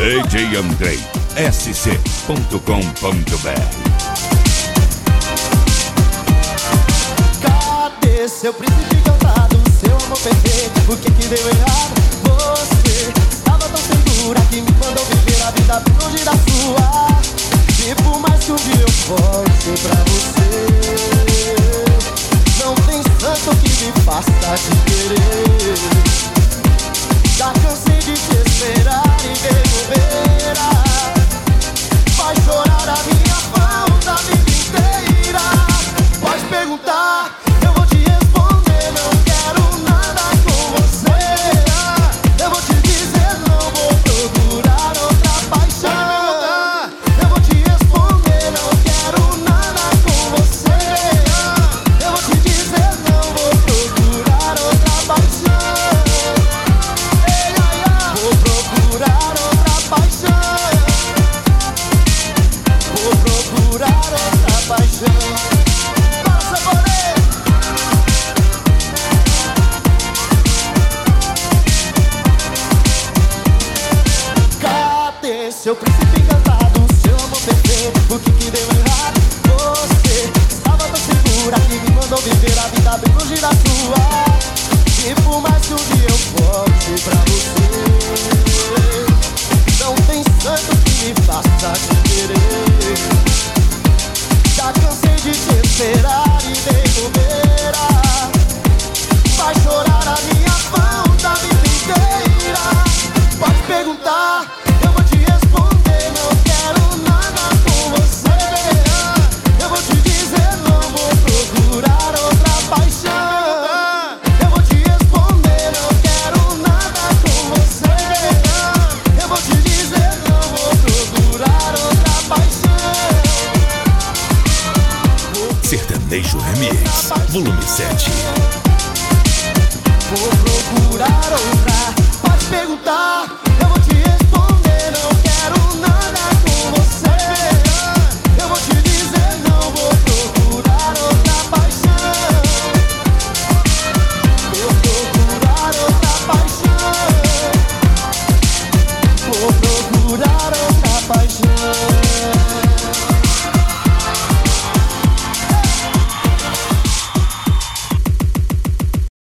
DJ Andrei, sc.com.br. Cadê seu príncipe encantado, seu amor perfeito? O que deu errado? Você estava tão segura que me mandou viver a vida bem longe da sua. E por mais que um dia eu volte pra você, não tem santo que me faça te querer. Já cansei de te esperar e ver bobeira. Vai chorar a minha falta a vida inteira. Pode perguntar, eu vou te responder. Não quero nada com você. Eu vou te dizer, não vou procurar outra paixão. Eu vou te responder, não quero nada com você. Eu vou te dizer, não vou procurar outra paixão. Vou procurar outra paixão. Vou procurar outra paixão. Nossa, Boré! Cadê seu príncipe encantado, seu amor perfeito? O que deu errado? Você estava tão segura que me mandou viver a vida bem longe da sua. E por mais que um dia eu volte pra você, não tem santo que me faça te querer. Já cansei de te esperar e dei bobeira. Vai chorar a minha falta a vida inteira. Pode perguntar, eu vou te responder. Não quero nada com você. Eu vou te dizer, não vou procurar outra paixão. Eu vou te responder, não quero nada com você. Eu vou te dizer, não vou procurar outra paixão. Sertanejo Remix, volume 7.